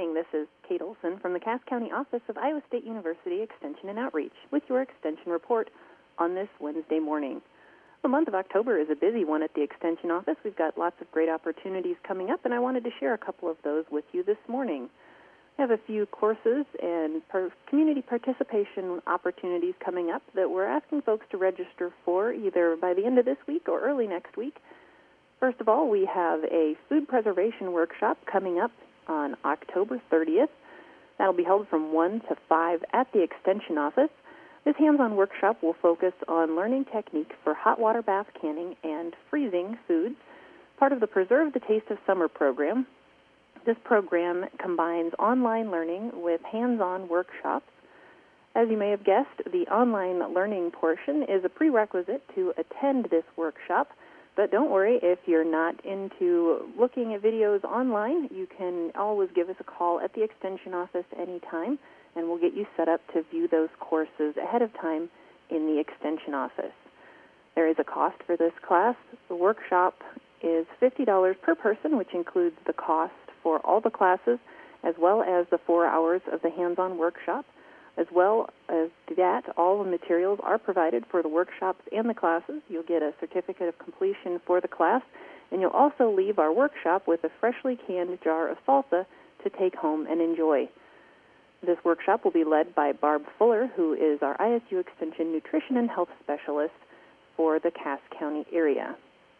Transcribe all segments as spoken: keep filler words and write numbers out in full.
morning. This is Kate Olson from the Cass County Office of Iowa State University Extension and Outreach with your Extension report on this Wednesday morning. The month of October is a busy one at the Extension Office. We've got lots of great opportunities coming up, and I wanted to share a couple of those with you this morning. We have a few courses and per- community participation opportunities coming up that we're asking folks to register for either by the end of this week or early next week. First of all, we have a food preservation workshop coming up on October thirtieth. That'll be held from one to five at the Extension Office. This hands-on workshop will focus on learning techniques for hot water bath canning and freezing foods, part of the Preserve the Taste of Summer program. This program combines online learning with hands-on workshops. As you may have guessed, the online learning portion is a prerequisite to attend this workshop. But don't worry, if you're not into looking at videos online, you can always give us a call at the Extension Office anytime, and we'll get you set up to view those courses ahead of time in the Extension Office. There is a cost for this class. The workshop is fifty dollars per person, which includes the cost for all the classes, as well as the four hours of the hands-on workshop. As well as that, all the materials are provided for the workshops and the classes. You'll get a certificate of completion for the class, and you'll also leave our workshop with a freshly canned jar of salsa to take home and enjoy. This workshop will be led by Barb Fuller, who is our I S U Extension Nutrition and Health Specialist for the Cass County area.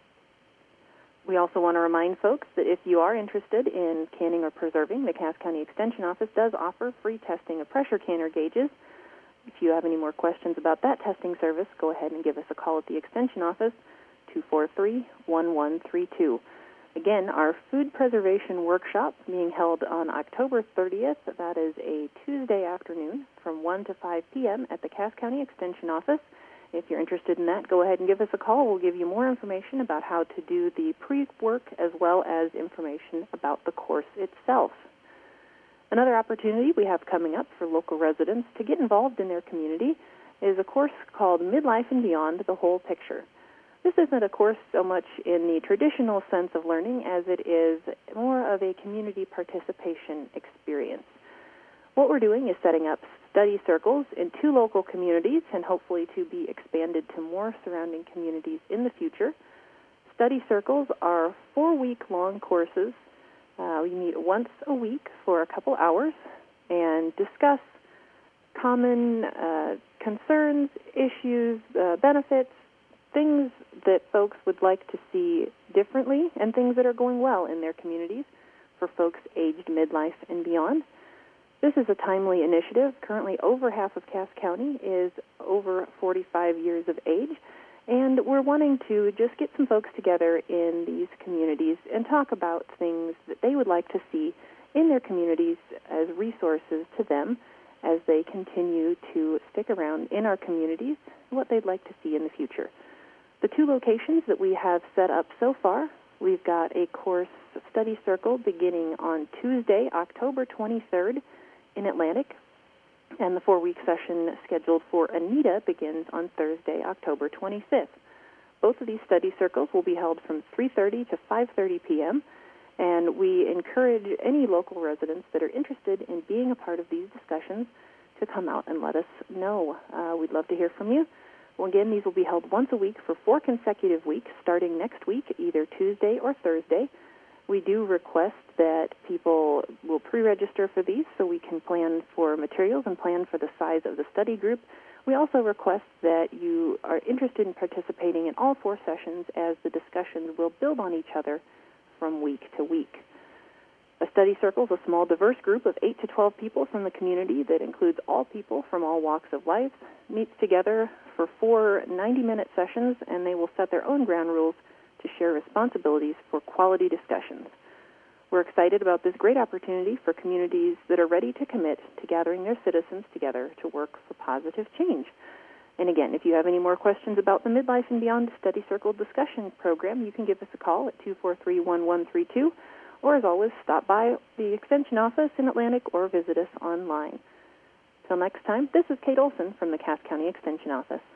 We also want to remind folks that if you are interested in canning or preserving, the Cass County Extension Office does offer free testing of pressure canner gauges. If you have any more questions about that testing service, go ahead and give us a call at the Extension Office, two four three, one one three two. Again, our food preservation workshop being held on October thirtieth. That is a Tuesday afternoon from one to five p.m. at the Cass County Extension Office. If you're interested in that, go ahead and give us a call. We'll give you more information about how to do the pre-work as well as information about the course itself. Another opportunity we have coming up for local residents to get involved in their community is a course called Midlife and Beyond, The Whole Picture. This isn't a course so much in the traditional sense of learning as it is more of a community participation experience. What we're doing is setting up study circles in two local communities and hopefully to be expanded to more surrounding communities in the future. Study circles are four-week-long courses. Uh, we meet once a week for a couple hours and discuss common uh, concerns, issues, uh, benefits, things that folks would like to see differently and things that are going well in their communities for folks aged midlife and beyond. This is a timely initiative. Currently, over half of Cass County is over forty-five years of age, and we're wanting to just get some folks together in these communities and talk about things that they would like to see in their communities as resources to them as they continue to stick around in our communities, what they'd like to see in the future. The two locations that we have set up so far, we've got a course study circle beginning on Tuesday, October twenty-third, in Atlantic, and the four-week session scheduled for Anita begins on Thursday, October twenty-fifth. Both of these study circles will be held from three thirty to five thirty p.m., and we encourage any local residents that are interested in being a part of these discussions to come out and let us know. Uh, we'd love to hear from you. Well, again, these will be held once a week for four consecutive weeks, starting next week, either Tuesday or Thursday. We do request that people will pre-register for these so we can plan for materials and plan for the size of the study group. We also request that you are interested in participating in all four sessions as the discussions will build on each other from week to week. A study circle is a small, diverse group of eight to twelve people from the community that includes all people from all walks of life, meets together for four ninety-minute sessions, and they will set their own ground rules to share responsibilities for quality discussions. We're excited about this great opportunity for communities that are ready to commit to gathering their citizens together to work for positive change. And again, if you have any more questions about the Midlife and Beyond Study Circle discussion program, you can give us a call at two four three, one one three two, or as always, stop by the Extension office in Atlantic or visit us online. Till next time, this is Kate Olson from the Cass County Extension Office.